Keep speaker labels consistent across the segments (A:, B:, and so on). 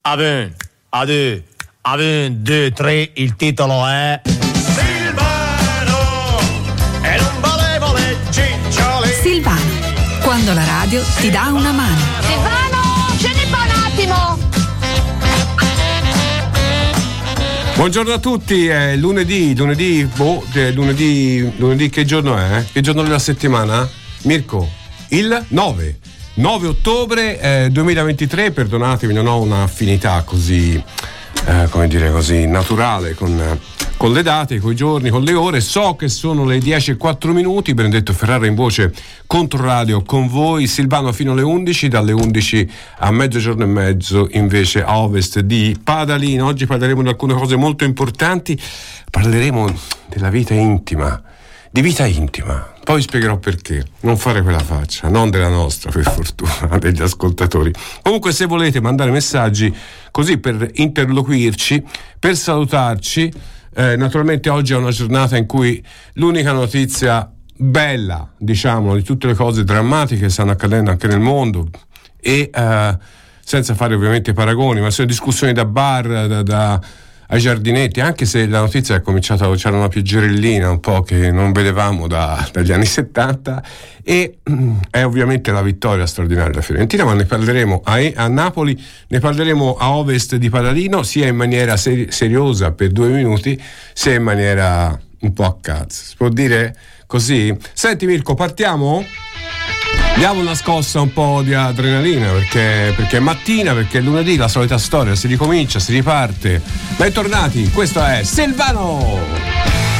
A: 1, 2, 3, il titolo è Silvano e non valevole ciccioli.
B: Silvano, quando la radio ti dà una mano.
C: Silvano, scendi qua un attimo.
D: Buongiorno a tutti, è lunedì, che giorno è? Che giorno della settimana? Mirko, il 9 ottobre 2023, perdonatemi, non ho un'affinità così, così naturale con le date, con i giorni, con le ore. So che sono le 10:04, Benedetto Ferrara in voce, Controradio con voi, Silvano fino alle 11, dalle 11 a mezzogiorno e mezzo invece a ovest di Padalino. Oggi parleremo di alcune cose molto importanti, parleremo della vita intima, di vita intima. Poi spiegherò perché. Non fare quella faccia, non della nostra, per fortuna, degli ascoltatori. Comunque, se volete mandare messaggi così per interloquirci, per salutarci, naturalmente oggi è una giornata in cui l'unica notizia bella, diciamo, di tutte le cose drammatiche che stanno accadendo anche nel mondo, e senza fare ovviamente paragoni, ma sono discussioni da bar, ai giardinetti, anche se la notizia è cominciata, c'era una pioggerellina un po' che non vedevamo dagli anni 70, e è ovviamente la vittoria straordinaria della Fiorentina, ma ne parleremo a Napoli, ne parleremo a ovest di Padalino, sia in maniera seriosa per 2 minuti, sia in maniera un po' a cazzo, si può dire così? Senti Mirko, partiamo? Diamo una scossa, un po' di adrenalina, perché è mattina, perché è lunedì, la solita storia, si ricomincia, si riparte. Bentornati, questo è Silvano!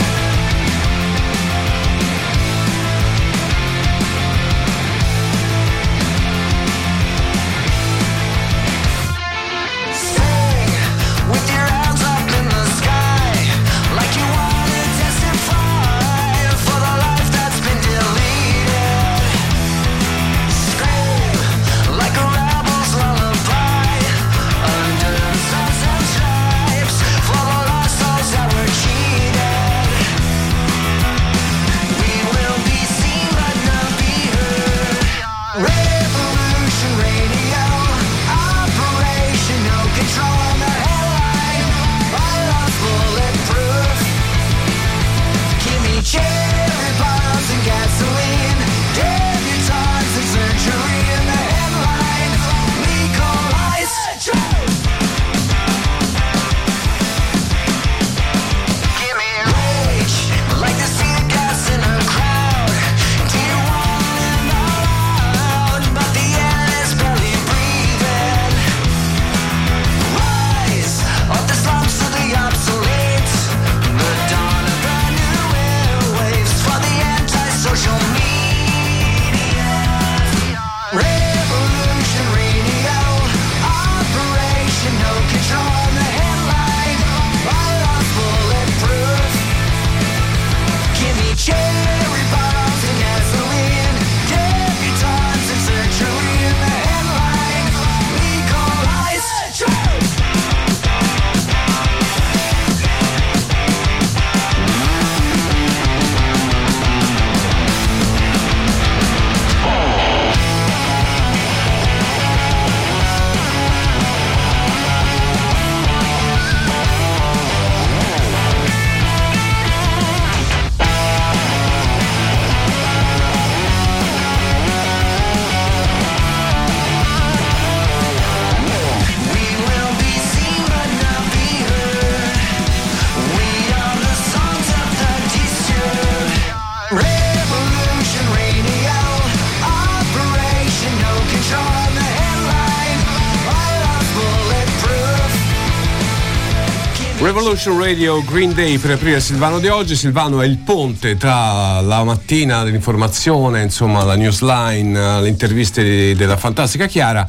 D: Revolution Radio, Green Day per aprire Silvano di oggi. Silvano è il ponte tra la mattina dell'informazione, insomma la newsline, le interviste della fantastica Chiara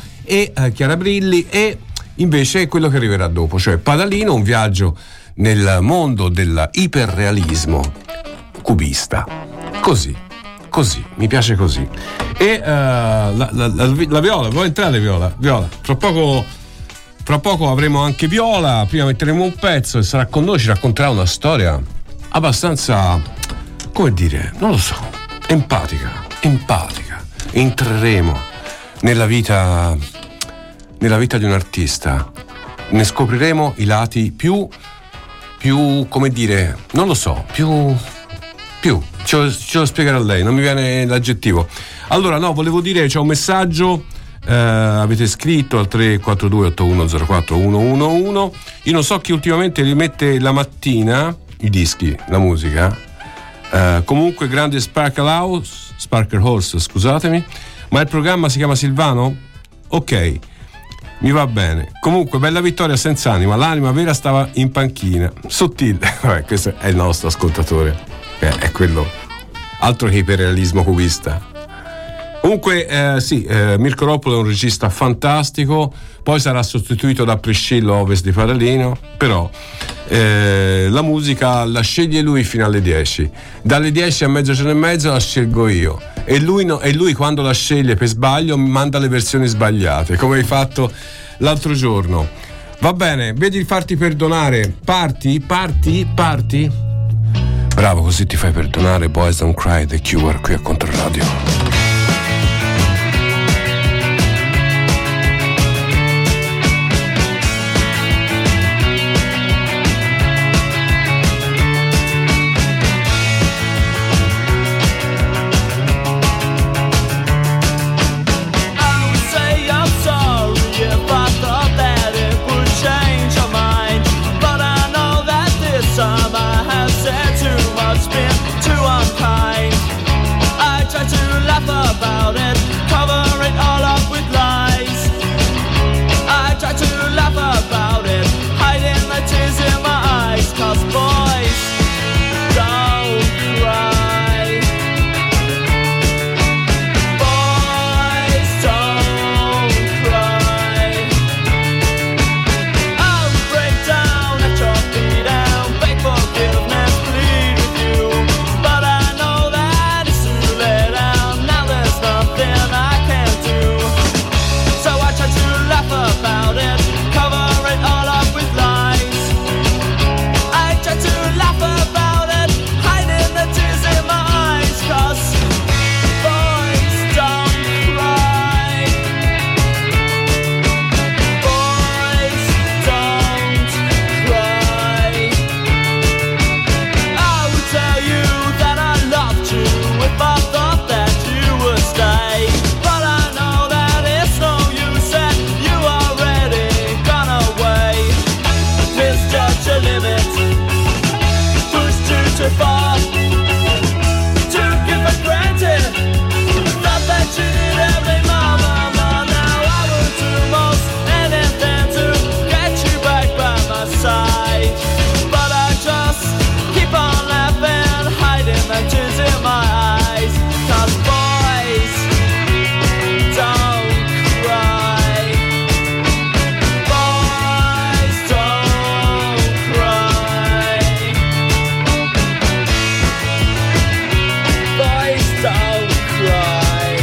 D: Brilli, e invece quello che arriverà dopo, cioè Padalino, un viaggio nel mondo dell'iperrealismo cubista. Così, mi piace così. E la Viola, vuoi entrare Viola? Fra poco avremo anche Viola, prima metteremo un pezzo e sarà con noi, ci racconterà una storia abbastanza, come dire, non lo so, empatica. Entreremo nella vita di un artista ne scopriremo i lati più come dire, non lo so, più ce lo spiegherà lei, non mi viene l'aggettivo. Allora no, volevo dire, c'è un messaggio, avete scritto al 342-8104-111. Io non so chi ultimamente rimette la mattina i dischi, la musica, comunque grande Sparkle Horse, scusatemi, ma il programma si chiama Silvano? Ok, mi va bene. Comunque bella vittoria senza anima, l'anima vera stava in panchina. Sottile. Vabbè, questo è il nostro ascoltatore, è quello, altro che iperrealismo cubista. Comunque sì, Mirko Roppolo è un regista fantastico, poi sarà sostituito da Priscillo Ovest di Paralino, però la musica la sceglie lui fino alle 10, dalle 10 a mezzogiorno e mezzo la scelgo io, e lui quando la sceglie per sbaglio mi manda le versioni sbagliate, come hai fatto l'altro giorno. Va bene, vedi di farti perdonare, parti. Bravo, così ti fai perdonare. Boys Don't Cry, The Cure, qui a Controradio.
E: About it, cover it all up with lies. I try to laugh about it, hiding the tears in my eyes. 'Cause boys don't cry. Boys don't cry. I'll break down at your feet and beg forgiveness, plead with you, but I know that it's too late. Nothing I can do, so I try to laugh about it, cover it all up with lies. I try to laugh about it, hiding the tears in my eyes. 'Cause boys don't cry. Boys don't cry. I would tell you that I loved you if I thought that you would stay, but I know that it's no use and you already gone away. Misjudge your limits, pushed you too far, took it for granted, thought that you did every mama. Now I would do most anything to get you back by my side, but I just keep on laughing, hiding the tears in my eyes. 'Cause boys don't cry. Boys don't cry. Boys don't cry.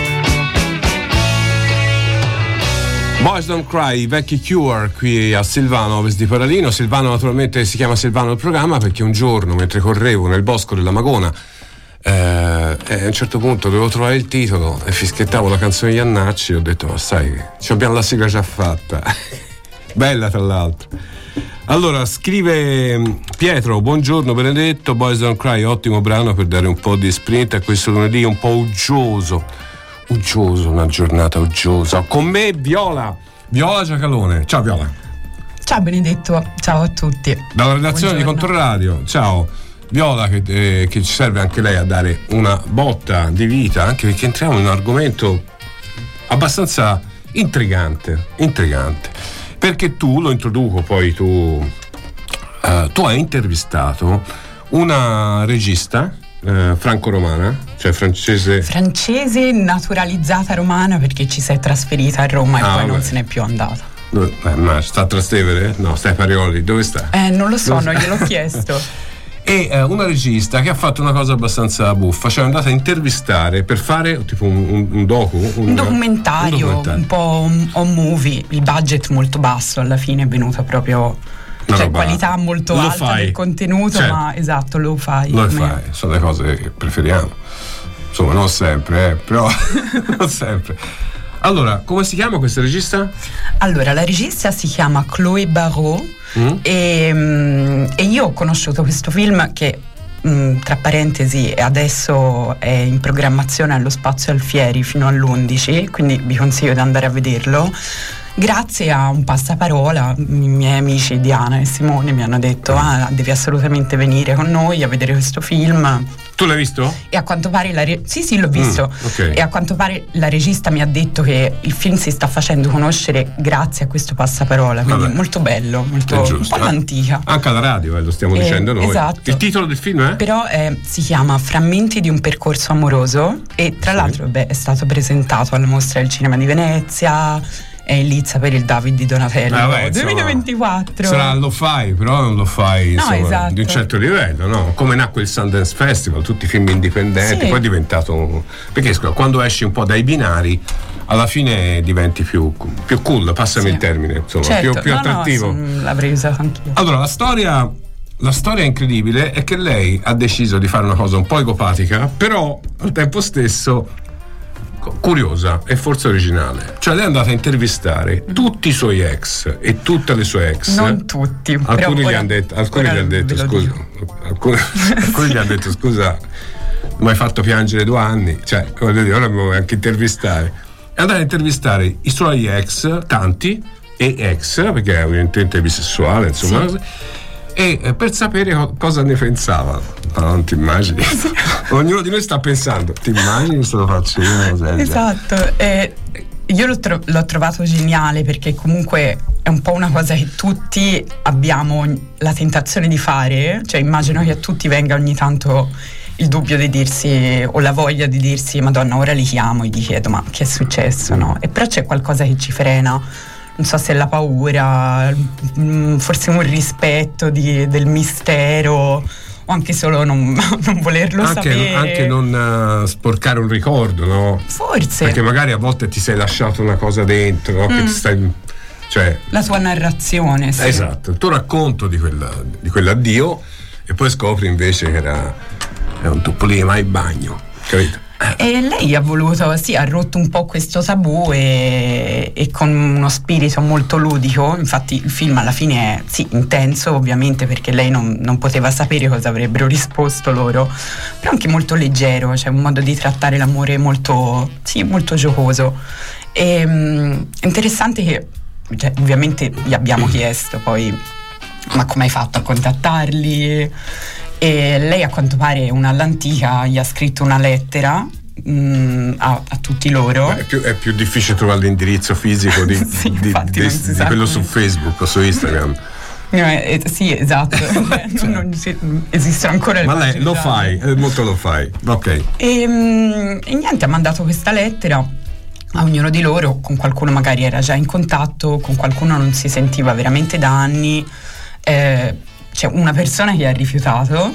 D: Boys Don't Cry, i vecchi Cure qui a Silvano, Ovest di Paralino. Silvano naturalmente si chiama Silvano il programma perché un giorno mentre correvo nel bosco della Magona a un certo punto dovevo trovare il titolo e fischiettavo la canzone di Iannacci, ho detto ma sai, ci abbiamo la sigla già fatta. Bella tra l'altro. Allora scrive Pietro: buongiorno Benedetto, Boys Don't Cry, ottimo brano per dare un po' di sprint a questo lunedì un po' uggioso, una giornata uggiosa. Con me Viola Giacalone. Ciao Viola.
F: Ciao Benedetto, ciao a tutti.
D: Dalla redazione di Controradio. Ciao Viola, che ci serve anche lei a dare una botta di vita, anche perché entriamo in un argomento abbastanza intrigante, perché tu, lo introduco, poi tu hai intervistato una regista franco-romana, cioè francese
F: naturalizzata romana, perché ci si è trasferita a Roma e poi non se n'è più andata.
D: Ma sta a Trastevere? No, sta a Parioli, dove sta?
F: Non lo so, non gliel'ho chiesto.
D: E una regista che ha fatto una cosa abbastanza buffa, cioè è andata a intervistare per fare tipo un
F: documentario, un po' un movie. Il budget molto basso, alla fine è venuto proprio, cioè qualità molto alta del contenuto, certo. Ma esatto, lo fai,
D: sono le cose che preferiamo, insomma non sempre, però non sempre. Allora, come si chiama questa regista?
F: Allora, la regista si chiama Chloé Barrault e io ho conosciuto questo film che, tra parentesi, adesso è in programmazione allo Spazio Alfieri fino all'11, quindi vi consiglio di andare a vederlo. Grazie a un passaparola, i miei amici Diana e Simone mi hanno detto: devi assolutamente venire con noi a vedere questo film.
D: Tu l'hai visto?
F: E a quanto pare sì, l'ho visto.
D: Okay.
F: E a quanto pare la regista mi ha detto che il film si sta facendo conoscere grazie a questo passaparola, quindi molto bello, molto un po' all'antica.
D: Anche alla radio, lo stiamo dicendo noi.
F: Esatto.
D: Il titolo del film è?
F: Però si chiama Frammenti di un percorso amoroso e tra l'altro è stato presentato alla Mostra del Cinema di Venezia. È in lizza per il David di Donatello 2024.
D: Sarà lo-fi, però non lo fai
F: esatto,
D: di un certo livello, no? Come nacque il Sundance Festival, tutti i film indipendenti, poi è diventato perché quando esci un po' dai binari alla fine diventi più cool, passami il termine, insomma,
F: certo,
D: più attrattivo.
F: L'avrei usato anch'io.
D: Allora, la storia incredibile è che lei ha deciso di fare una cosa un po' egopatica, però al tempo stesso curiosa e forse originale. Cioè lei è andata a intervistare tutti i suoi ex e tutte le sue ex.
F: Non tutti,
D: alcuni gli hanno detto scusa, mi hai fatto piangere 2 anni, cioè voglio dire, ora mi vuoi anche intervistare. È andata a intervistare i suoi ex, tanti, e ex, perché è evidentemente bisessuale, insomma, e per sapere cosa ne pensava. Ma non ti immagini? Ognuno di noi sta pensando, ti immagini se lo faccio io?
F: Esatto. Io l'ho trovato geniale perché comunque è un po' una cosa che tutti abbiamo la tentazione di fare, cioè immagino che a tutti venga ogni tanto il dubbio di dirsi, o la voglia di dirsi: Madonna, ora li chiamo e gli chiedo ma che è successo, no? E però c'è qualcosa che ci frena. Non so se è la paura, forse un rispetto del mistero, o anche solo non volerlo sapere.
D: Anche non sporcare un ricordo, no?
F: Forse.
D: Perché magari a volte ti sei lasciato una cosa dentro, no? Che ti stai, cioè,
F: la tua narrazione. Sì.
D: Esatto, il tuo racconto di quell'addio, e poi scopri invece che era un topolino mai bagno, capito?
F: E lei ha voluto, ha rotto un po' questo tabù e con uno spirito molto ludico. Infatti il film alla fine è intenso, ovviamente, perché lei non poteva sapere cosa avrebbero risposto loro, però anche molto leggero, cioè un modo di trattare l'amore molto giocoso. E interessante che, cioè, ovviamente gli abbiamo chiesto poi: ma come hai fatto a contattarli? E lei, a quanto pare, all'antica gli ha scritto una lettera a tutti loro.
D: È più difficile trovare l'indirizzo fisico di quello su Facebook o su Instagram.
F: Sì, esatto. non esistono ancora le
D: ma lei lo fai, molto lo fai. Ok.
F: E niente, ha mandato questa lettera a ognuno di loro. Con qualcuno magari era già in contatto, con qualcuno non si sentiva veramente da anni. C'è una persona che ha rifiutato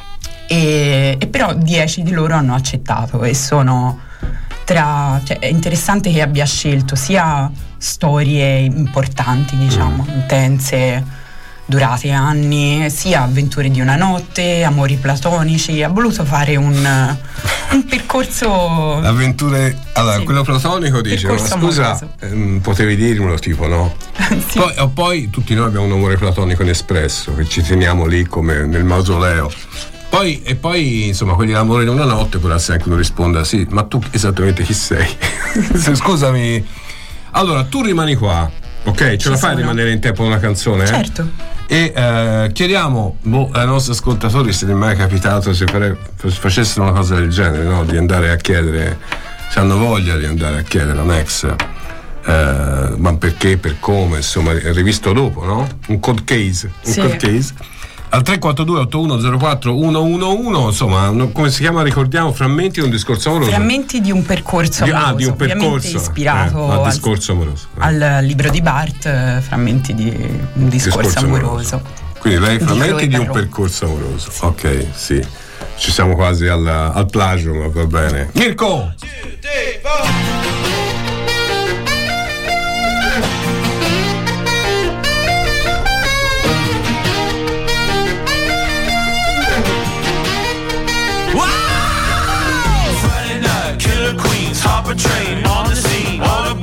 F: e però 10 di loro hanno accettato, e sono cioè, è interessante che abbia scelto sia storie importanti, diciamo, intense, durate anni, sia avventure di una notte, amori platonici. Ha voluto fare un percorso.
D: Avventure. Allora, sì, quello platonico dice: ma scusa, potevi dirmelo, tipo, no? Sì. Poi tutti noi abbiamo un amore platonico inespresso che ci teniamo lì come nel mausoleo. Poi insomma, quelli l'amore in una notte, può essere anche uno risponda: sì, ma tu esattamente chi sei? Scusami. Allora, tu rimani qua, ok? Ce la fai a rimanere in tempo una canzone?
F: Certo.
D: E chiediamo ai nostri ascoltatori se gli è mai capitato, se facessero una cosa del genere, no? Di andare a chiedere, se hanno voglia di andare a chiedere a un ex, ma perché, per come, insomma, è rivisto dopo, no? Un cold case. Al 342 8104 111, insomma, come si chiama, ricordiamo? Frammenti di un discorso amoroso.
F: Frammenti di un percorso amoroso.
D: Di un percorso
F: ispirato
D: al discorso amoroso.
F: Al libro di Barth, Frammenti di un discorso amoroso.
D: Quindi lei, frammenti di un percorso amoroso. Sì. Ok, sì. Ci siamo quasi al plagio, ma va bene. Mirko!
E: Friday night, killer queens, hop a train on the scene. All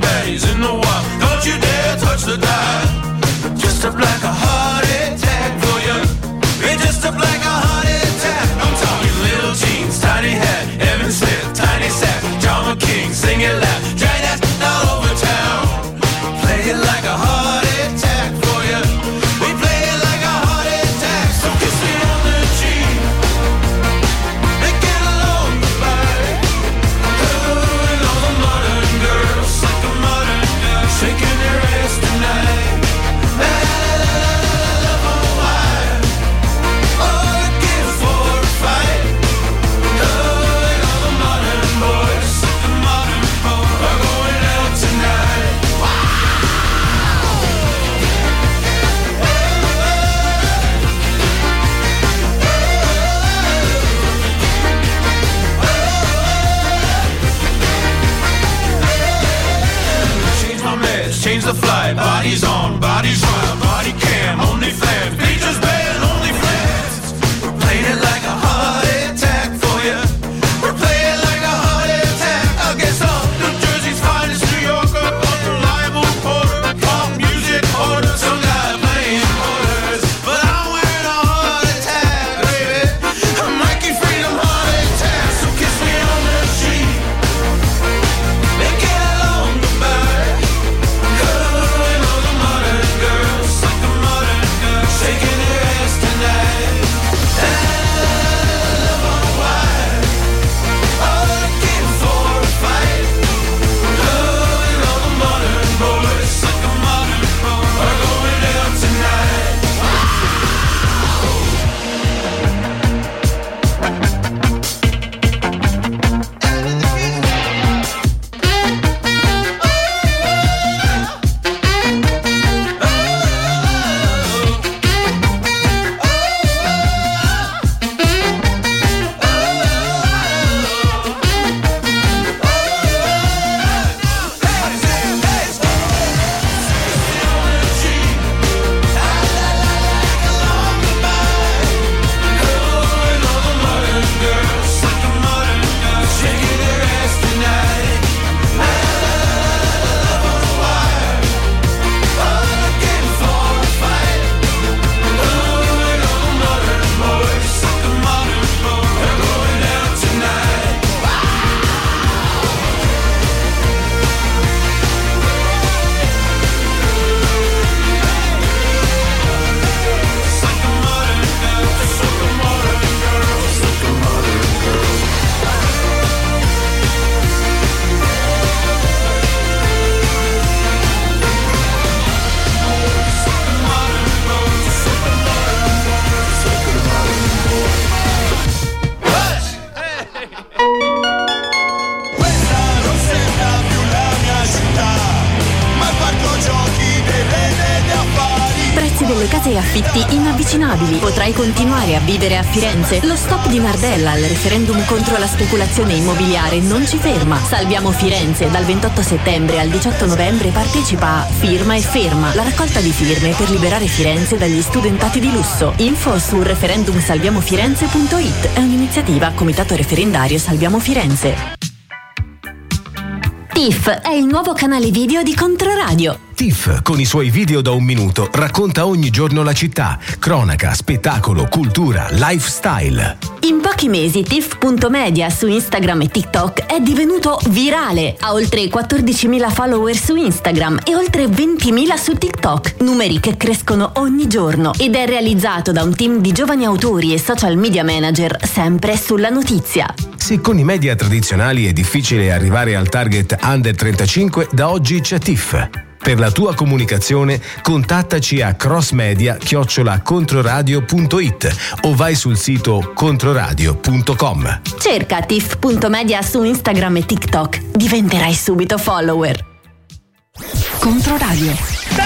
G: delle case e affitti inavvicinabili. Potrai continuare a vivere a Firenze. Lo stop di Nardella al referendum contro la speculazione immobiliare non ci ferma. Salviamo Firenze. Dal 28 settembre al 18 novembre partecipa a Firma e Ferma, la raccolta di firme per liberare Firenze dagli studentati di lusso. Info su referendumsalviamofirenze.it. È un'iniziativa Comitato Referendario Salviamo Firenze. TIFF è il nuovo canale video di Controradio.
H: TIFF, con i suoi video da 1 minuto, racconta ogni giorno la città, cronaca, spettacolo, cultura, lifestyle.
G: In pochi mesi TIFF.media su Instagram e TikTok è divenuto virale. Ha oltre 14.000 follower su Instagram e oltre 20.000 su TikTok, numeri che crescono ogni giorno, ed è realizzato da un team di giovani autori e social media manager sempre sulla notizia.
H: Se con i media tradizionali è difficile arrivare al target under 35, da oggi c'è TIFF. Per la tua comunicazione contattaci a crossmedia@controradio.it o vai sul sito controradio.com.
G: Cerca TIFF.media su Instagram e TikTok. Diventerai subito follower.
B: Controradio.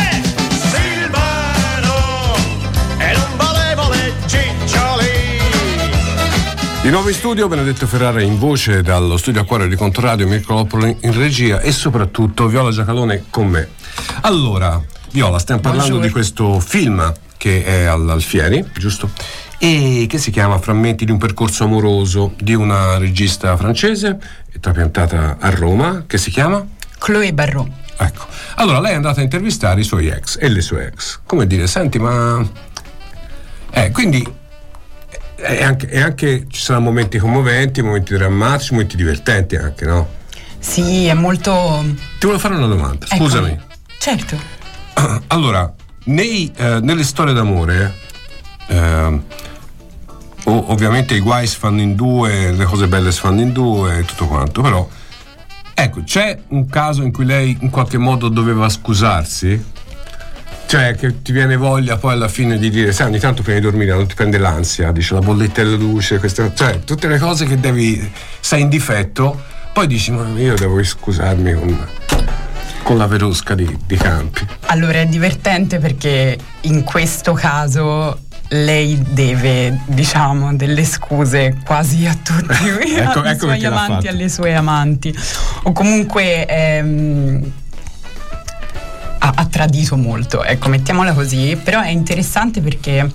A: Silvano e non volevo le ciccioli.
D: Di nuovo in studio Benedetto Ferrara in voce dallo studio Acquario di Controradio, Mirko Loppolo in regia e soprattutto Viola Giacalone con me. Allora, Viola, stiamo parlando di questo film che è all'Alfieri, giusto? E che si chiama Frammenti di un percorso amoroso, di una regista francese trapiantata a Roma, che si chiama?
F: Chloé Barrault.
D: Ecco, allora lei è andata a intervistare i suoi ex e le sue ex, come dire, senti, ma quindi è anche ci saranno momenti commoventi, momenti drammatici, momenti divertenti anche, no?
F: Sì, è molto...
D: Ti volevo fare una domanda, scusami.
F: Ecco. Certo.
D: Allora, nelle storie d'amore ovviamente i guai si fanno in due, le cose belle si fanno in due e tutto quanto, però ecco, c'è un caso in cui lei in qualche modo doveva scusarsi? Cioè, che ti viene voglia poi alla fine di dire, sai, ogni tanto prima di dormire non ti prende l'ansia, dice la bolletta della luce, cioè tutte le cose che sei in difetto, poi dici, ma io devo scusarmi con la Verusca di Campi.
F: Allora è divertente perché in questo caso lei deve, diciamo, delle scuse quasi a tutti ai suoi amanti, alle sue amanti, o comunque ha tradito molto, ecco, mettiamola così. Però è interessante perché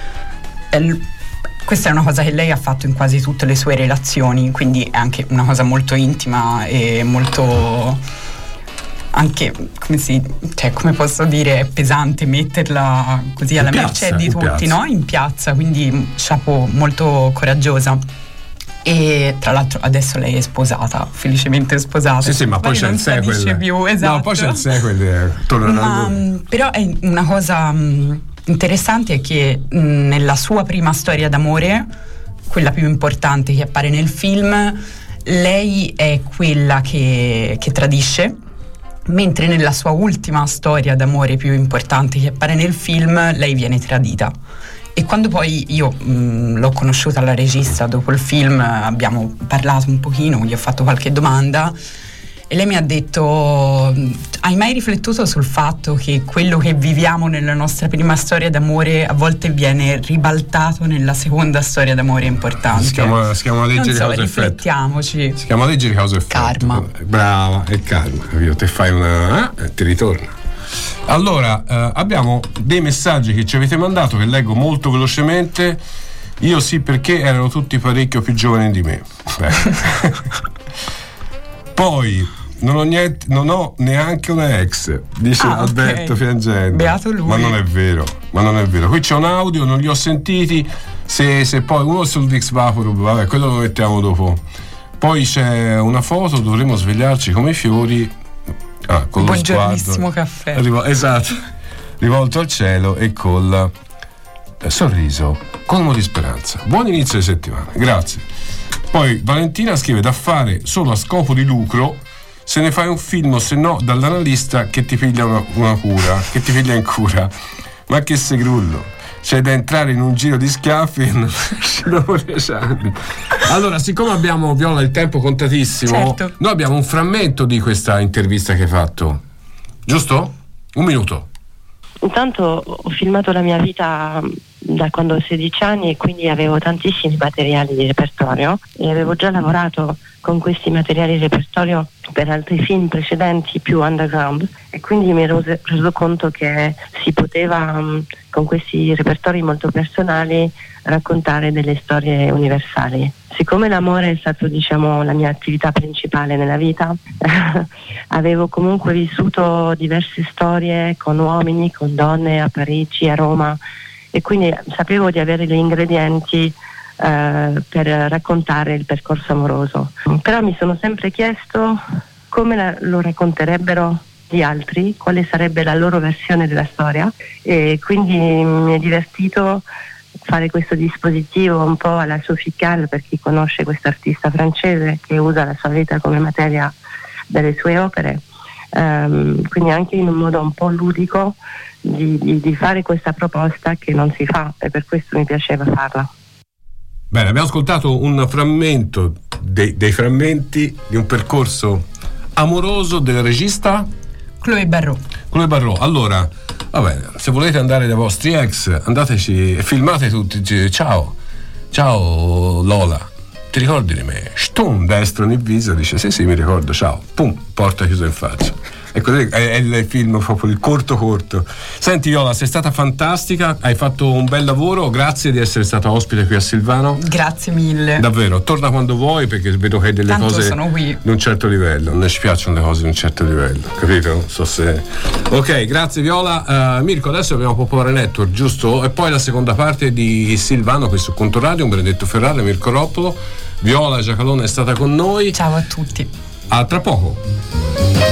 F: questa è una cosa che lei ha fatto in quasi tutte le sue relazioni, quindi è anche una cosa molto intima e molto anche, come posso dire, è pesante metterla così alla mercé di tutti, no? In piazza, quindi chapeau, molto coraggiosa. E tra l'altro adesso lei è sposata, felicemente sposata.
D: Sì, ma poi c'è il sequel.
F: Più, esatto.
D: No, poi c'è il sequel.
F: Però è una cosa interessante è che nella sua prima storia d'amore, quella più importante che appare nel film, lei è quella che tradisce, mentre nella sua ultima storia d'amore più importante che appare nel film, lei viene tradita. E quando poi io l'ho conosciuta la regista dopo il film, abbiamo parlato un pochino, gli ho fatto qualche domanda e lei mi ha detto: hai mai riflettuto sul fatto che quello che viviamo nella nostra prima storia d'amore a volte viene ribaltato nella seconda storia d'amore importante?
D: Si chiama legge di causa e effetto.
F: Riflettiamoci.
D: Si chiama legge di causa e effetto.
F: Karma.
D: Brava, è karma, capito? Te fai ti ritorna. Allora, abbiamo dei messaggi che ci avete mandato che leggo molto velocemente. Io sì, perché erano tutti parecchio più giovani di me. Poi non ho neanche una ex, dice Alberto piangendo.
F: Beato lui.
D: Ma non è vero. Qui c'è un audio, non li ho sentiti. Se poi uno sul Dix Vaporub, vabbè, quello lo mettiamo dopo. Poi c'è una foto, dovremo svegliarci come i fiori. Con lo
F: buongiornissimo
D: sguardo,
F: caffè.
D: Esatto, rivolto al cielo e col sorriso colmo di speranza. Buon inizio di settimana, grazie. Poi Valentina scrive: da fare solo a scopo di lucro, se ne fai un film, o se no dall'analista che ti piglia una cura, che ti piglia in cura. Ma che segrullo, c'è da entrare in un giro di schiaffi dopo 10 anni. Allora, siccome abbiamo, Viola, il tempo contatissimo,
F: certo,
D: noi abbiamo un frammento di questa intervista che hai fatto, giusto? 1 minuto.
I: Intanto ho filmato la mia vita da quando ho 16 anni e quindi avevo tantissimi materiali di repertorio e avevo già lavorato con questi materiali di repertorio per altri film precedenti più underground, e quindi mi ero reso conto che si poteva con questi repertori molto personali raccontare delle storie universali. Siccome l'amore è stato, diciamo, la mia attività principale nella vita, avevo comunque vissuto diverse storie con uomini, con donne a Parigi, a Roma, e quindi sapevo di avere gli ingredienti per raccontare il percorso amoroso. Però mi sono sempre chiesto come lo racconterebbero gli altri, quale sarebbe la loro versione della storia, e quindi mi è divertito fare questo dispositivo un po' alla Sophie Calle, per chi conosce questo artista francese che usa la sua vita come materia delle sue opere, quindi anche in un modo un po' ludico di fare questa proposta che non si fa, e per questo mi piaceva farla.
D: Bene, abbiamo ascoltato un frammento dei frammenti di un percorso amoroso del regista
F: Chloé Barrault.
D: Allora, va bene, se volete andare dai vostri ex, andateci e filmate tutti. Ciao Lola, ti ricordi di me? Stum, destro nel viso, dice sì mi ricordo, ciao, pum, porta chiusa in faccia. E così è il film proprio il corto. Senti Viola, sei stata fantastica, hai fatto un bel lavoro, grazie di essere stata ospite qui a Silvano.
F: Grazie mille.
D: Davvero, torna quando vuoi, perché vedo che hai delle
F: tanto
D: cose
F: sono qui
D: di un certo livello. Non ci piacciono le cose di un certo livello, capito? Non so se. Ok, grazie Viola. Mirko, adesso abbiamo Popolare Network, giusto? E poi la seconda parte di Silvano qui su Controradio, Benedetto Ferrara, Mirko Roppolo. Viola Giacalone è stata con noi.
F: Ciao a tutti.
D: A tra poco.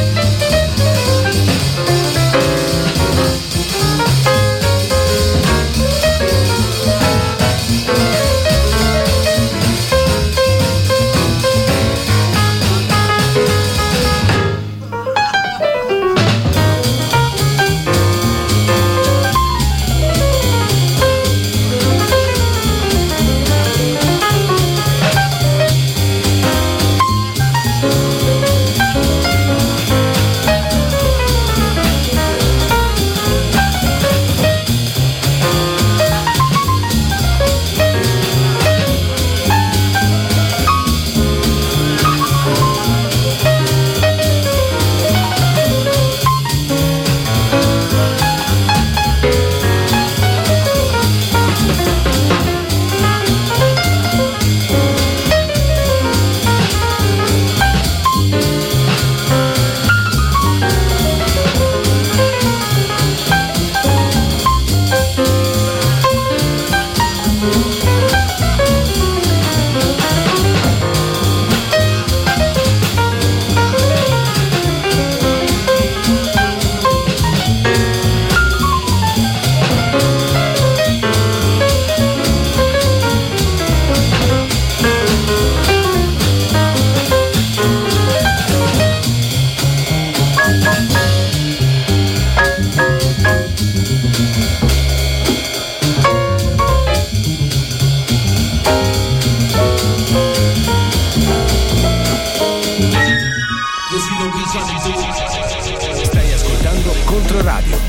H: Stai ascoltando Controradio.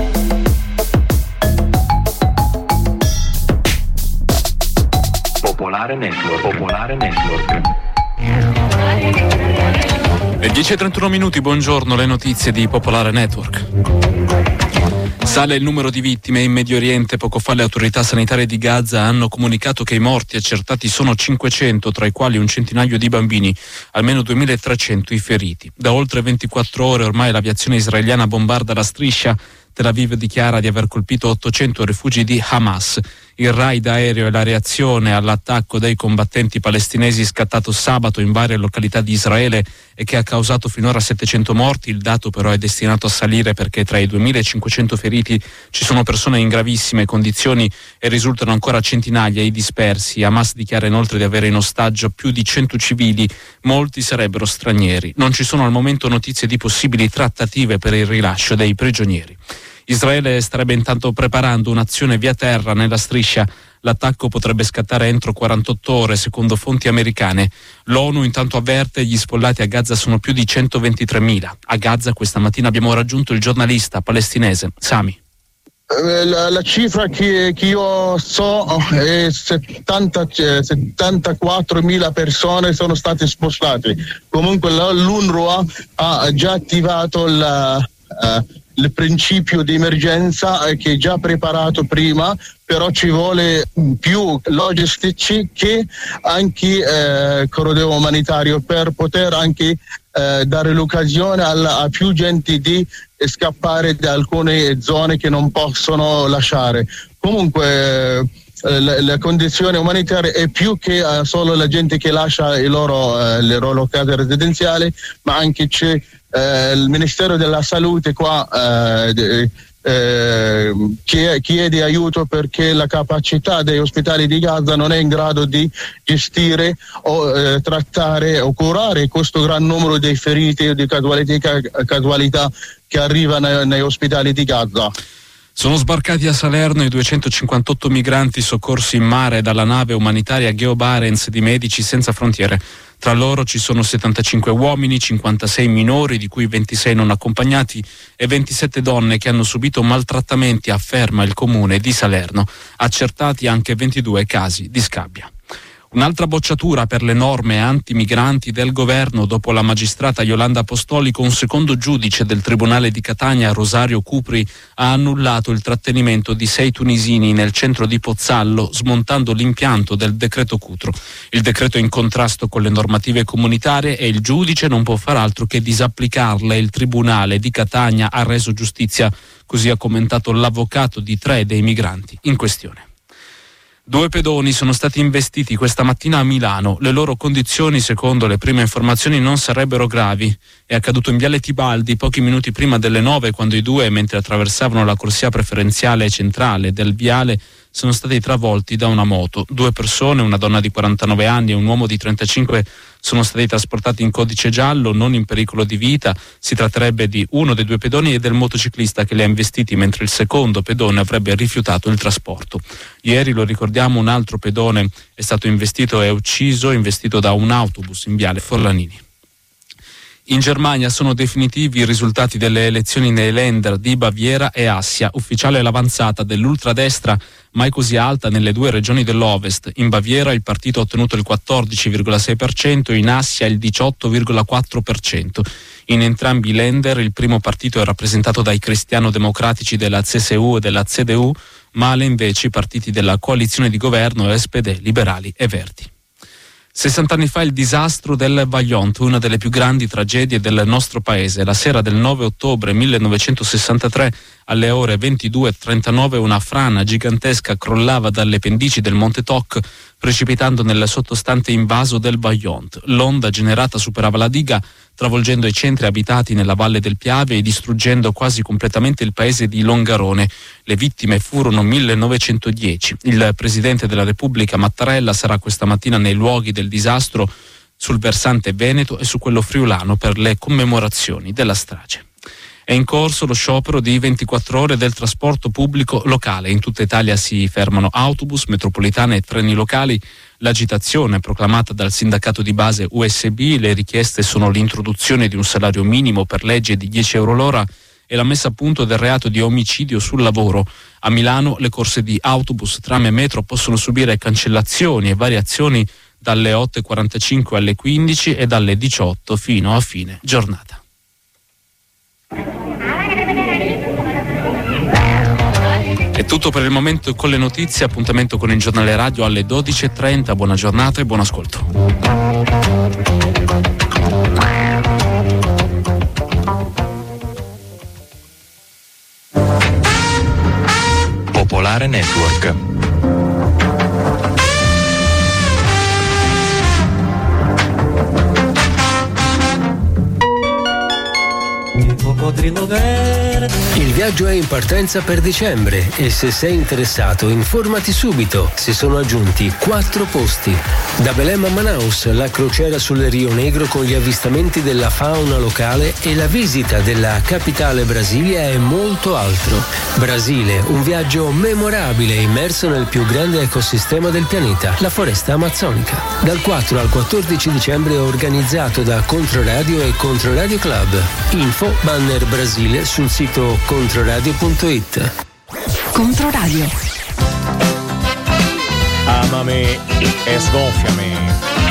J: Popolare Network.
K: Le 10:31 minuti, buongiorno, le notizie di Popolare Network. Sale il numero di vittime in Medio Oriente. Poco fa le autorità sanitarie di Gaza hanno comunicato che i morti accertati sono 500, tra i quali un centinaio di bambini, almeno 2300 i feriti. Da oltre 24 ore ormai l'aviazione israeliana bombarda la striscia. Tel Aviv dichiara di aver colpito 800 rifugi di Hamas. Il raid aereo è la reazione all'attacco dei combattenti palestinesi scattato sabato in varie località di Israele e che ha causato finora 700 morti. Il dato però è destinato a salire perché tra i 2500 feriti ci sono persone in gravissime condizioni e risultano ancora centinaia i dispersi. Hamas dichiara inoltre di avere in ostaggio più di 100 civili, molti sarebbero stranieri. Non ci sono al momento notizie di possibili trattative per il rilascio dei prigionieri. Israele starebbe intanto preparando un'azione via terra nella striscia. L'attacco potrebbe scattare entro 48 ore, secondo fonti americane. L'ONU intanto avverte: gli sfollati a Gaza sono più di 123.000. A Gaza questa mattina abbiamo raggiunto il giornalista palestinese Sami.
L: La cifra che io so è 74.000 persone sono state spostate. Comunque l'UNRWA ha già attivato il principio di emergenza che è già preparato prima, però ci vuole più logistici che anche corridoio umanitario per poter anche dare l'occasione a più gente di scappare da alcune zone che non possono lasciare. Comunque la condizione umanitaria è più che solo la gente che lascia le loro case residenziali, ma anche c'è il Ministero della Salute qua chiede aiuto perché la capacità degli ospedali di Gaza non è in grado di gestire o trattare o curare questo gran numero di feriti e di casualità che arrivano negli ospedali di Gaza.
K: Sono sbarcati a Salerno i 258 migranti soccorsi in mare dalla nave umanitaria Geo Barents di Medici Senza Frontiere. Tra loro ci sono 75 uomini, 56 minori, di cui 26 non accompagnati, e 27 donne che hanno subito maltrattamenti, afferma il comune di Salerno. Accertati anche 22 casi di scabbia. Un'altra bocciatura per le norme anti-migranti del governo dopo la magistrata Iolanda Apostolico. Un secondo giudice del Tribunale di Catania, Rosario Cupri, ha annullato il trattenimento di 6 tunisini nel centro di Pozzallo, smontando l'impianto del decreto Cutro. Il decreto è in contrasto con le normative comunitarie e il giudice non può far altro che disapplicarle. Il Tribunale di Catania ha reso giustizia, così ha commentato l'avvocato di 3 dei migranti in questione. 2 pedoni sono stati investiti questa mattina a Milano. Le loro condizioni, secondo le prime informazioni, non sarebbero gravi. È accaduto in Viale Tibaldi pochi minuti prima delle 9, quando i 2, mentre attraversavano la corsia preferenziale centrale del viale, sono stati travolti da una moto. 2 persone, una donna di 49 anni e un uomo di 35, sono stati trasportati in codice giallo, non in pericolo di vita. Si tratterebbe di uno dei 2 pedoni e del motociclista che li ha investiti, mentre il secondo pedone avrebbe rifiutato il trasporto. Ieri, lo ricordiamo, un altro pedone è stato investito e ucciso, investito da un autobus in Viale Forlanini. In Germania sono definitivi i risultati delle elezioni nei Länder di Baviera e Assia. Ufficiale l'avanzata dell'ultradestra, mai così alta nelle 2 regioni dell'Ovest. In Baviera il partito ha ottenuto il 14,6%, in Assia il 18,4%. In entrambi i Länder il primo partito è rappresentato dai cristiano-democratici della CSU e della CDU, male invece i partiti della coalizione di governo SPD, Liberali e Verdi. 60 anni fa il disastro del Vajont, una delle più grandi tragedie del nostro paese. La sera del 9 ottobre 1963, alle ore 22:39, una frana gigantesca crollava dalle pendici del Monte Toc, precipitando nel sottostante invaso del Vajont. L'onda generata superava la diga, travolgendo i centri abitati nella valle del Piave e distruggendo quasi completamente il paese di Longarone. Le vittime furono 1910. Il Presidente della Repubblica Mattarella sarà questa mattina nei luoghi del disastro sul versante veneto e su quello friulano per le commemorazioni della strage. È in corso lo sciopero di 24 ore del trasporto pubblico locale. In tutta Italia si fermano autobus, metropolitane e treni locali. L'agitazione proclamata dal sindacato di base USB, le richieste sono l'introduzione di un salario minimo per legge di 10 euro l'ora e la messa a punto del reato di omicidio sul lavoro. A Milano le corse di autobus, tram e metro possono subire cancellazioni e variazioni dalle 8:45 alle 15 e dalle 18 fino a fine giornata. È tutto per il momento con le notizie. Appuntamento con il giornale radio alle 12:30. Buona giornata e buon ascolto.
J: Popolare Network.
M: Il viaggio è in partenza per dicembre e se sei interessato informati subito. Si sono aggiunti 4 posti. Da Belém a Manaus, la crociera sul Rio Negro con gli avvistamenti della fauna locale e la visita della capitale Brasilia e molto altro. Brasile, un viaggio memorabile immerso nel più grande ecosistema del pianeta, la foresta amazzonica. Dal 4 al 14 dicembre organizzato da Controradio e Controradio Club. Info banner Brasile sul sito controradio.it.
B: Controradio.
A: Amami e sgonfiami.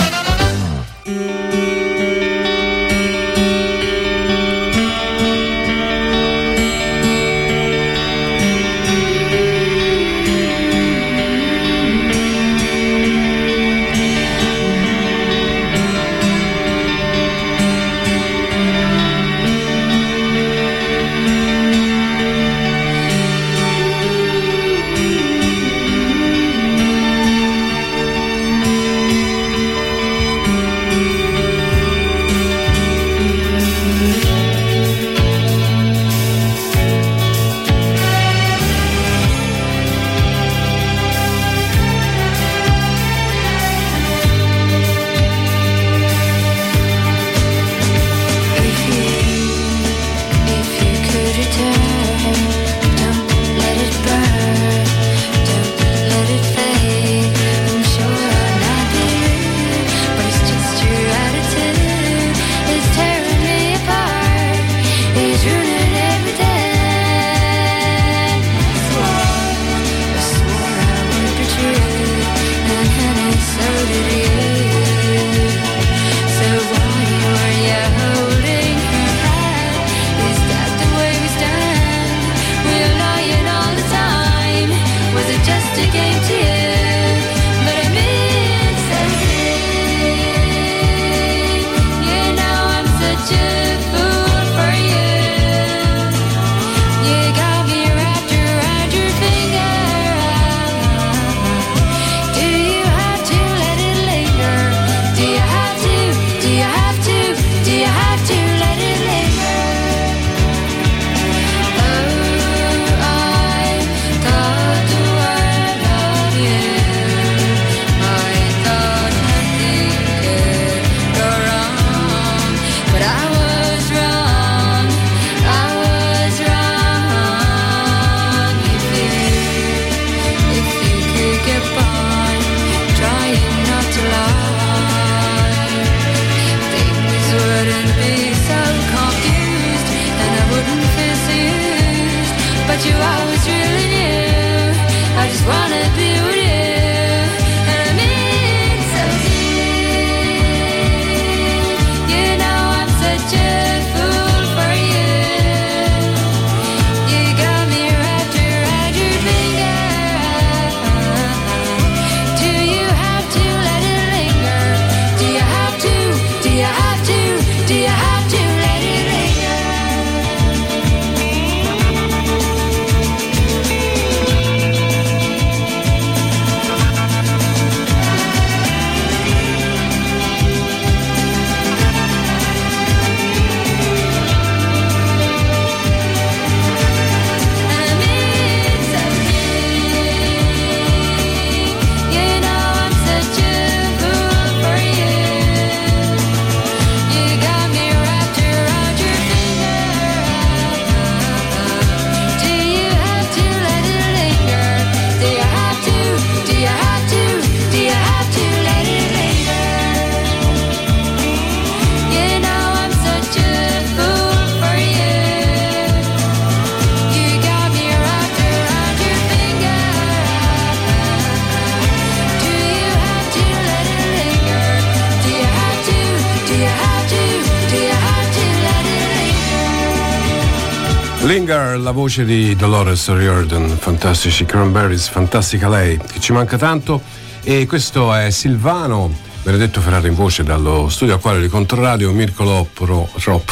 D: Linger, la voce di Dolores O'Riordan, fantastici Cranberries, fantastica lei, che ci manca tanto. E questo è Silvano, Benedetto Ferrari in voce dallo studio Acquario di Controradio, Mirko Loppolo.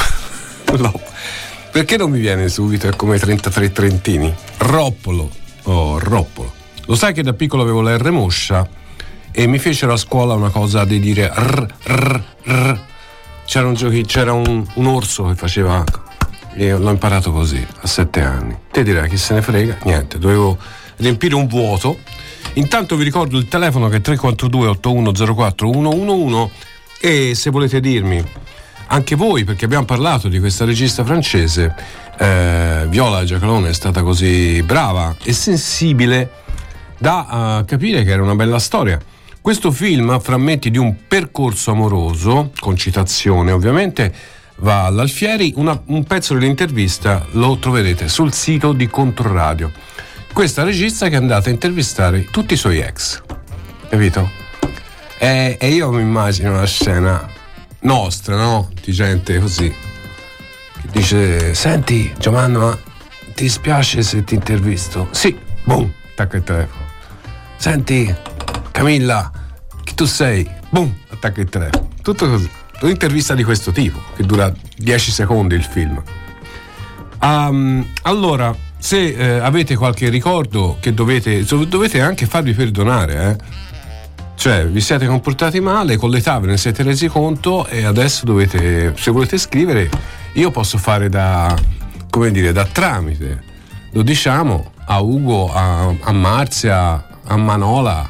D: Perché non mi viene subito? È come 33 trentini. Roppolo. Lo sai che da piccolo avevo la R moscia e mi fecero a scuola una cosa di dire r. C'era un orso che faceva. Io l'ho imparato così a 7 anni. Te direi chi se ne frega, niente, dovevo riempire un vuoto. Intanto vi ricordo il telefono che è 342 8104 111 e se volete dirmi anche voi, perché abbiamo parlato di questa regista francese, Viola Giacalone è stata così brava e sensibile da capire che era una bella storia. Questo film, frammenti di un percorso amoroso, con citazione ovviamente, va all'Alfieri. Un pezzo dell'intervista lo troverete sul sito di Controradio. questa regista che è andata a intervistare tutti i suoi ex, capito? E io mi immagino una scena nostra, no? Di gente così che dice: senti Giovanni, ma ti spiace se ti intervisto? Sì, boom, attacca il telefono. Senti Camilla, chi tu sei? Boom, attacca il telefono. Tutto così. Un'intervista di questo tipo che dura 10 secondi il film. Allora, se avete qualche ricordo che dovete anche farvi perdonare, cioè vi siete comportati male, con l'età ve ne siete resi conto e adesso dovete, se volete scrivere, io posso fare da tramite, lo diciamo a Ugo, a Marzia, a Manola,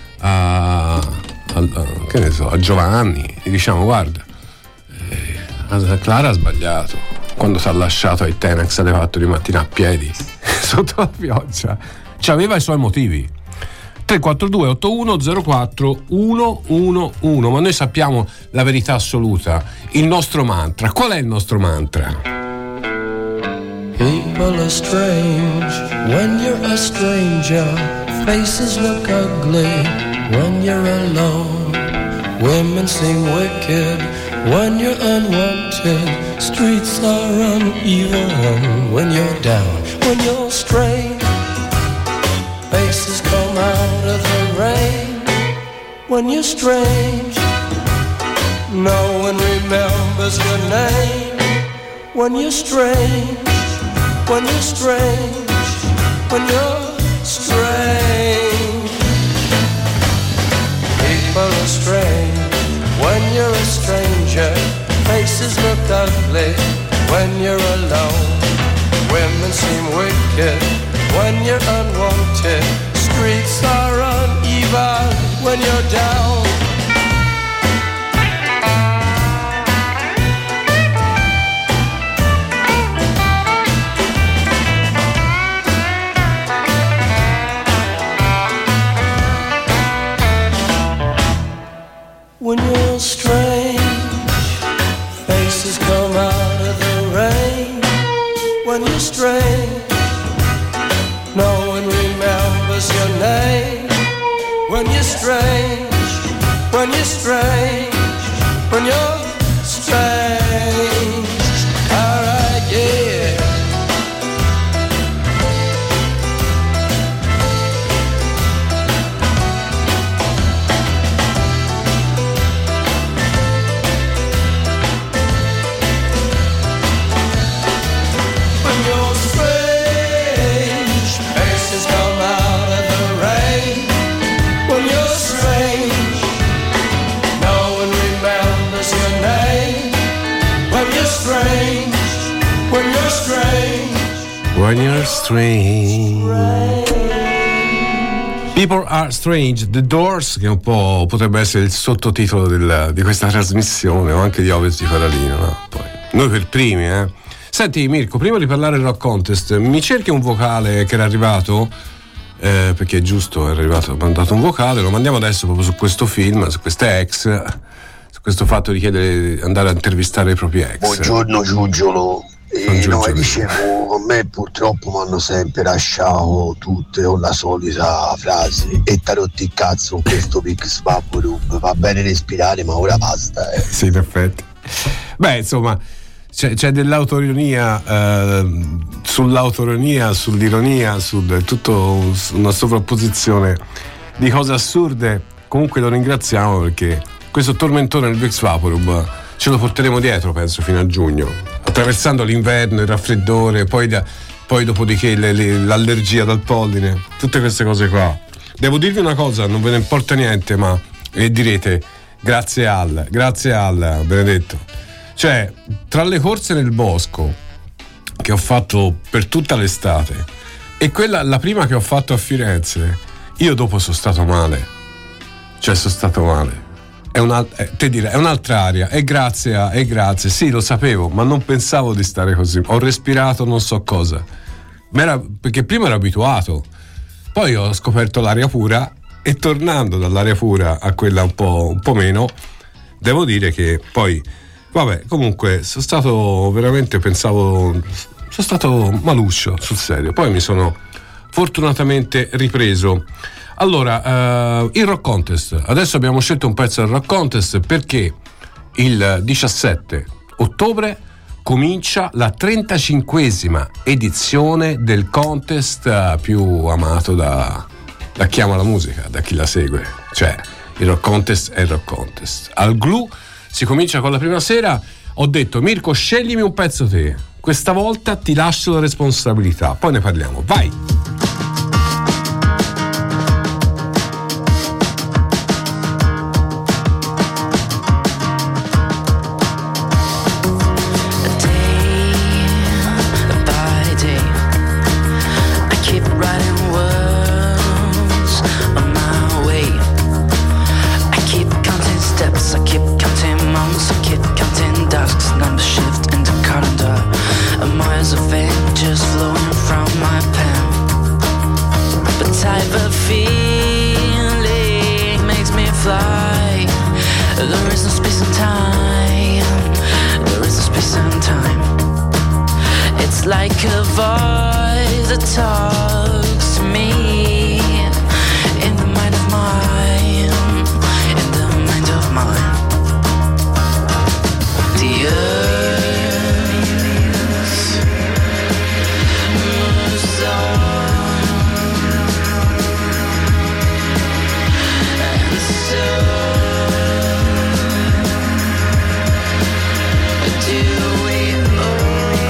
D: che ne so, a Giovanni, e diciamo: guarda, Clara ha sbagliato quando ti ha lasciato ai Tenax alle 4 di mattina a piedi sotto la pioggia, aveva i suoi motivi. 342 8104 111, ma noi sappiamo la verità assoluta, il nostro mantra. Qual è il nostro mantra?
N: People are strange when you're a stranger. Faces look ugly when you're alone. Women seem wicked when you're unwanted. Streets are uneven when you're down. When you're strange, faces come out of the rain. When you're strange, no one remembers your name. When you're strange, when you're strange, when you're strange. People are strange when you're a stranger. Faces look ugly when you're alone. Women seem wicked when you're unwanted. Streets are uneven when you're down. When you're strange, faces come out of the rain. When you're strange, no one remembers your name. When you're strange, when you're strange, when you're strange. Alright, yeah.
D: When you're strange. People are strange. The Doors, che un po' potrebbe essere il sottotitolo di questa trasmissione, o anche di Ovest di Faralino, no? Poi, noi per primi, Senti Mirko, prima di parlare del Rock Contest, mi cerchi un vocale che era arrivato? Perché è giusto, è arrivato, ha mandato un vocale, lo mandiamo adesso proprio su questo film, su queste ex, su questo fatto di chiedere andare a intervistare i propri ex.
O: Buongiorno Giugiolo. No, dicevo, a me purtroppo mi hanno sempre lasciato tutte con la solita frase: e tarotti il cazzo con questo Pix Vaporub, va bene respirare ma ora basta.
D: Sì, in effetti. Beh, insomma, c'è dell'autoironia, sull'autoironia, sull'ironia, tutto una sovrapposizione di cose assurde. Comunque lo ringraziamo, perché questo tormentone del Pix Vaporub ce lo porteremo dietro, penso, fino a giugno, attraversando l'inverno, il raffreddore, poi dopodiché l'allergia dal polline, tutte queste cose qua. Devo dirvi una cosa, non ve ne importa niente, ma direte grazie al Benedetto. Cioè, tra le corse nel bosco che ho fatto per tutta l'estate e quella, la prima che ho fatto a Firenze, io dopo sono stato male. È un'altra aria, e grazie, sì, lo sapevo, ma non pensavo di stare così. Ho respirato non so cosa, perché prima ero abituato, poi ho scoperto l'aria pura, e tornando dall'aria pura a quella un po' meno, devo dire che poi, vabbè, comunque sono stato veramente, sono stato maluscio, sul serio. Poi mi sono fortunatamente ripreso. Allora, il Rock Contest. Adesso abbiamo scelto un pezzo del Rock Contest perché il 17 ottobre comincia la 35esima edizione del contest più amato da chi ama la musica, da chi la segue. Cioè, il Rock Contest è il Rock Contest. Al Glu si comincia con la prima sera. Ho detto: Mirko, sceglimi un pezzo te. Questa volta ti lascio la responsabilità, poi ne parliamo. Vai!
P: Like a voice that talks to me in the mind of mine, in the mind of mine. The earth moves on, and so do we all.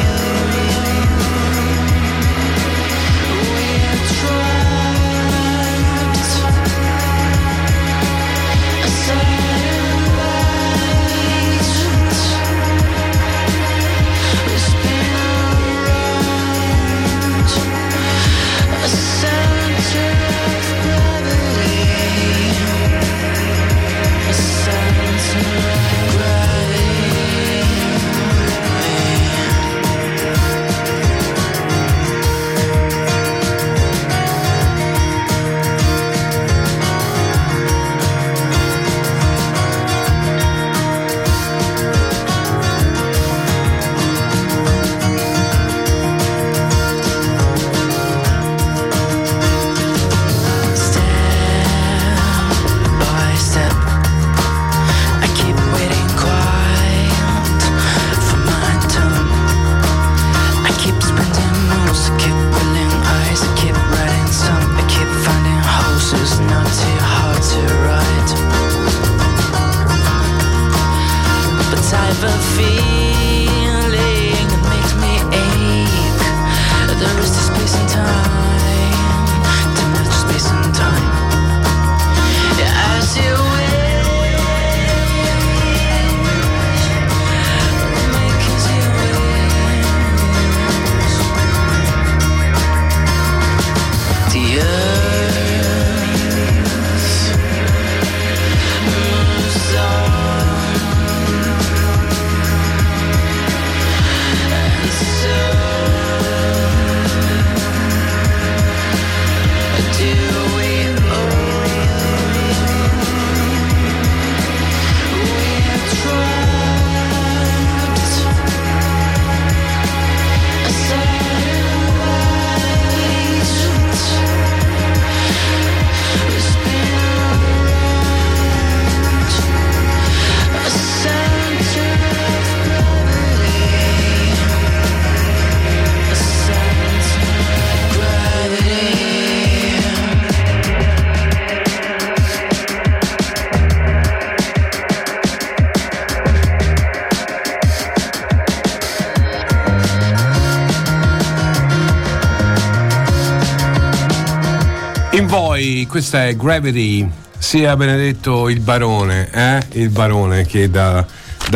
D: Questa è Gravity, sia benedetto il barone, il barone che da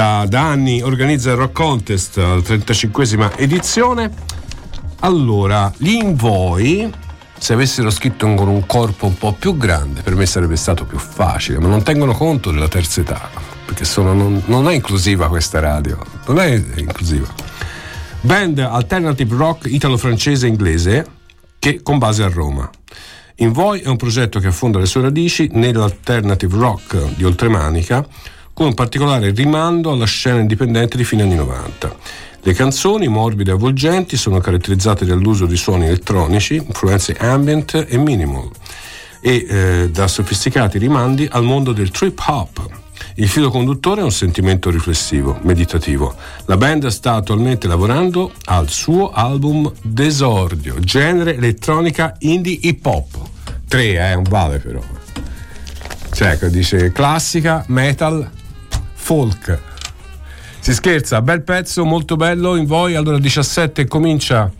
D: anni organizza il Rock Contest, la 35esima edizione. Allora, gli Invoi, se avessero scritto con un corpo un po' più grande, per me sarebbe stato più facile, ma non tengono conto della terza età, perché non è inclusiva questa radio, non è inclusiva. Band alternative rock italo-francese e inglese che con base a Roma. Invoi è un progetto che affonda le sue radici nell'alternative rock di Oltremanica, con un particolare rimando alla scena indipendente di fine anni 90. Le canzoni, morbide e avvolgenti, sono caratterizzate dall'uso di suoni elettronici, influenze ambient e minimal, e da sofisticati rimandi al mondo del trip hop. Il filo conduttore è un sentimento riflessivo, meditativo. La band sta attualmente lavorando al suo album d'esordio, genere elettronica indie hip hop. 3, un vale però. Cioè, dice classica, metal, folk. Si scherza, bel pezzo, molto bello in voi. Allora 17 comincia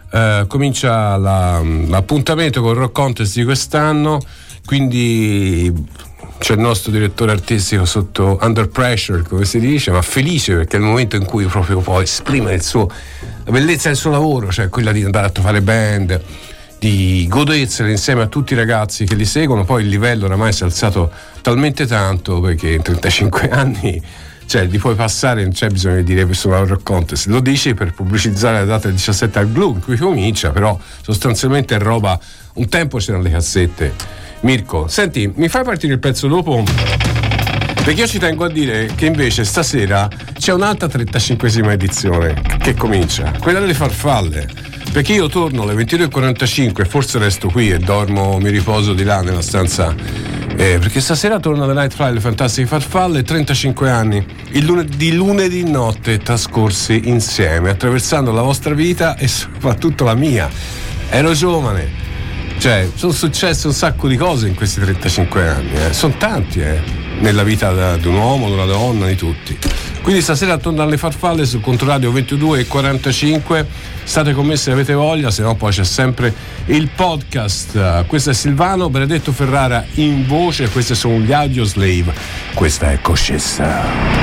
D: l'appuntamento con il Rock Contest di quest'anno, quindi c'è il nostro direttore artistico sotto under pressure, come si dice, ma felice perché è il momento in cui proprio può esprimere la bellezza del suo lavoro, cioè quella di andare a fare band, di godersene insieme a tutti i ragazzi che li seguono. Poi il livello oramai si è alzato talmente tanto, perché in 35 anni, cioè, li puoi passare, non c'è bisogno di dire questo Rock Contest, lo dici per pubblicizzare la data del 17 al Glue in cui comincia, però sostanzialmente è roba. Un tempo c'erano le cassette. Mirko, senti, mi fai partire il pezzo dopo? Perché io ci tengo a dire che invece stasera c'è un'altra 35esima edizione che comincia, quella delle farfalle, perché io torno alle 22:45 e forse resto qui e dormo, mi riposo di là nella stanza, perché stasera torna The Night Fly, le fantastiche farfalle, 35 anni di lunedì notte trascorsi insieme, attraversando la vostra vita e soprattutto la mia. Ero giovane, cioè sono successe un sacco di cose in questi 35 anni, sono tanti nella vita di un uomo, di una donna, di tutti. Quindi stasera tornano alle farfalle su Controradio 22:45. State con me se avete voglia, se no poi c'è sempre il podcast. Questo è Silvano Benedetto Ferrara in voce, questi sono gli Audioslave, questa è Coscessa.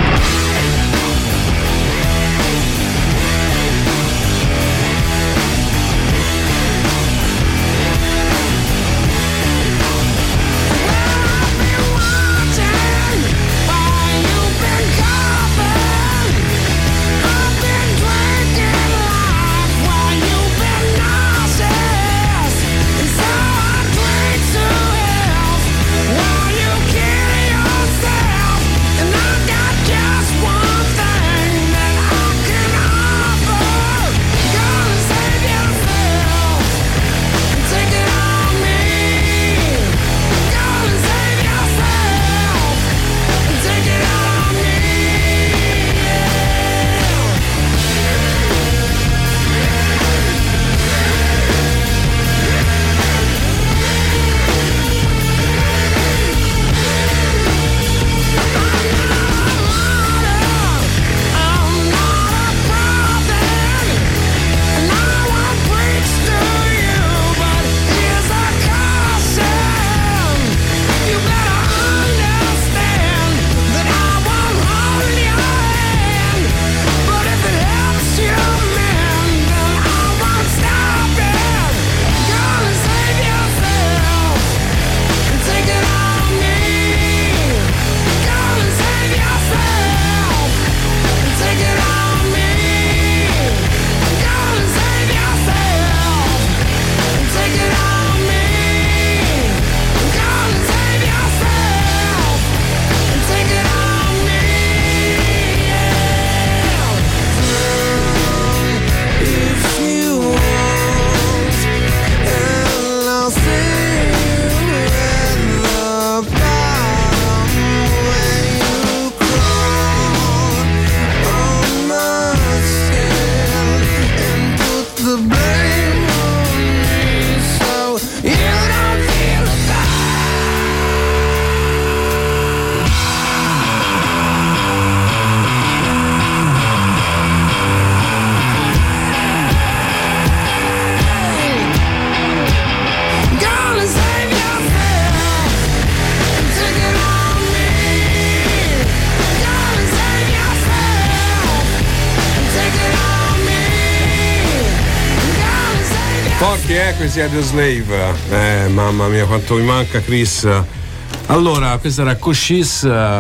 D: Questi Audioslave, mamma mia quanto mi manca Chris. Allora, questa era Cochise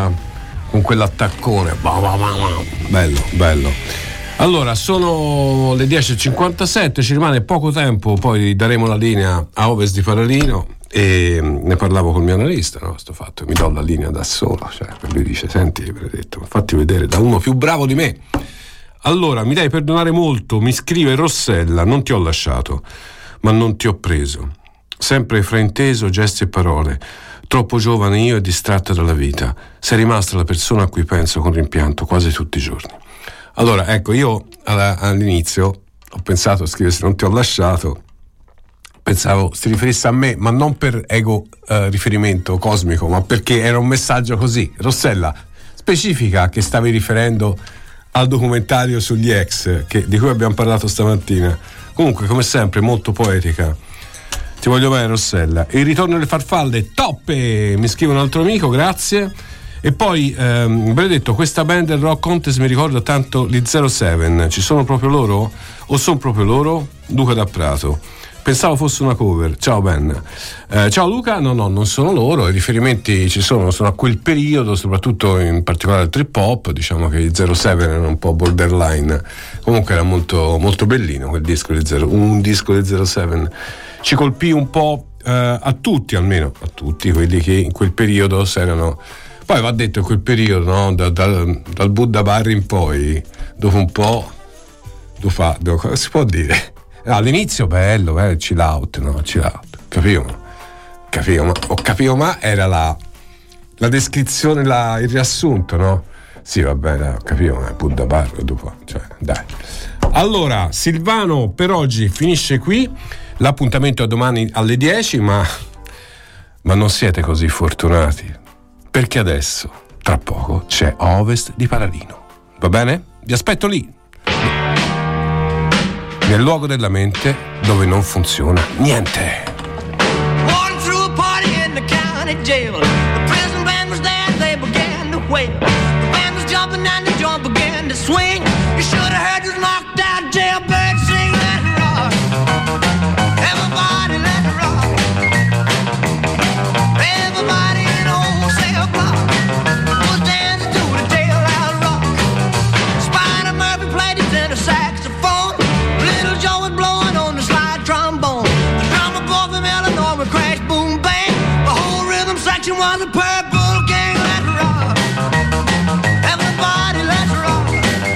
D: con quell'attaccone, bello. Allora, sono le 10:57, ci rimane poco tempo, poi daremo la linea a Ovest di Paralino e ne parlavo col mio analista, no? Sto fatto, mi do la linea da solo, cioè lui dice: senti, Benedetto, fatti vedere da uno più bravo di me. Allora, mi devi perdonare molto, mi scrive Rossella, non ti ho lasciato, ma non ti ho preso. Sempre frainteso, gesti e parole. Troppo giovane io e distratta dalla vita. Sei rimasta la persona a cui penso con rimpianto quasi tutti i giorni. Allora, ecco, io all'inizio ho pensato a scrivere non ti ho lasciato, pensavo si riferisse a me, ma non per ego riferimento cosmico, ma perché era un messaggio così. Rossella, specifica che stavi riferendo al documentario sugli ex di cui abbiamo parlato stamattina. Comunque, come sempre, molto poetica. Ti voglio bene, Rossella. Il ritorno delle farfalle, toppe! Mi scrive un altro amico, grazie. E poi Benedetto, questa band del Rock Contest mi ricorda tanto gli 07. Ci sono proprio loro? O sono proprio loro? Luca da Prato. Pensavo fosse una cover. Ciao Ben. Ciao Luca, no, non sono loro. I riferimenti ci sono a quel periodo, soprattutto in particolare il trip hop. Diciamo che i 07 erano un po' borderline. Comunque era molto, molto bellino quel disco un disco di 07. Ci colpì un po' a tutti, almeno a tutti quelli che in quel periodo erano. Poi va detto in quel periodo, no? Dal Buddha Bar in poi, dopo un po' cosa si può dire? All'inizio bello, chill out, no? Chill out, capivo, ma era la descrizione, il riassunto, no? Sì, va bene, capivo, ma Buddha Bar dopo, cioè, dai. Allora, Silvano per oggi finisce qui, l'appuntamento è domani alle 10, ma non siete così fortunati, perché adesso, tra poco, c'è Ovest di Paladino, va bene? Vi aspetto lì, nel luogo della mente dove non funziona niente.
E: Walking through a party in the county jail. The prison band was there, they began to wail. The band was jumping and the joint began to swing. You should have heard this knocked out jailbird sing. Let it rock, everybody let it rock. Everybody in the whole cell block was dancing to the jailhouse rock. Spider Murphy played his tenor saxophone. Little Joe was blowing on the slide trombone. The drummer boy from Illinois would crash, boom, bang. The whole rhythm section was a purple gang. Let's rock, everybody, let's rock.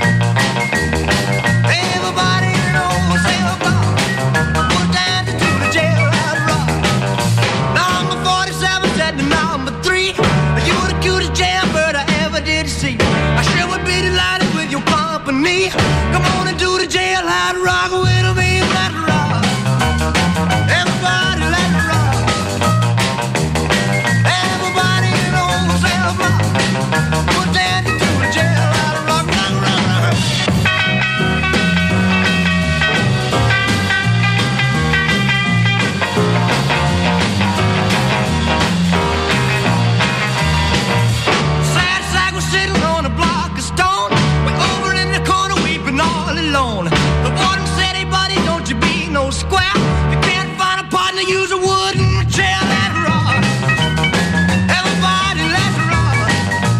E: Everybody in the old cell block was dancing to the jailhouse rock. Number 47 said to number 3, you were the cutest jailbird I ever did see. I sure would be delighted with your company. Come on and do the jailhouse rock with me. Let's rock, everybody, let's rock. Everybody in the old cell block was dancing to the jailhouse rock. Rock, rock, rock. Sad sack was sitting on a block of stone. Way over in the corner weeping all alone. The warden said, hey buddy, don't you be no square. You can't find a partner, use a wooden chair. Let's rock, everybody, let's rock.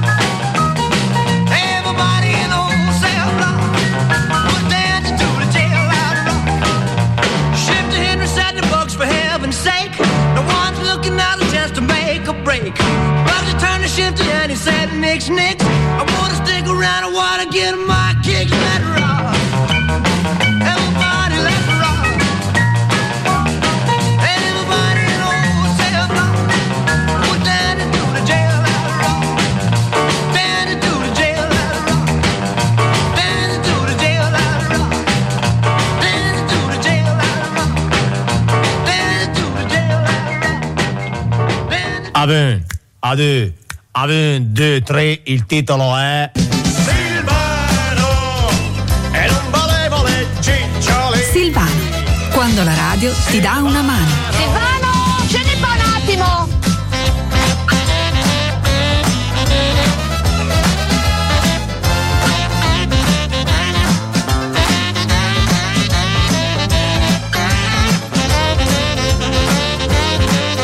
E: Everybody in the old cell block was dancing to the jailhouse rock. Shifter Henry said the bugs for heaven's sake. No one's looking out a chance to make a break. Bugsy turned to Shifter and he said, nix, nix. I wanna stick around, I wanna get my kicks. Let's rock, everybody, let's rock. Everybody in the old cell block was dancing to the jailhouse rock. Dancing to the jailhouse rock. Dancing to the jailhouse rock. Dancing to the jailhouse rock. Dancing to the jailhouse rock.
A: Un, due, tre, il titolo è Silvano e non valevole ciccioli.
B: Silvano, quando la radio ti dà una mano.
C: Silvano!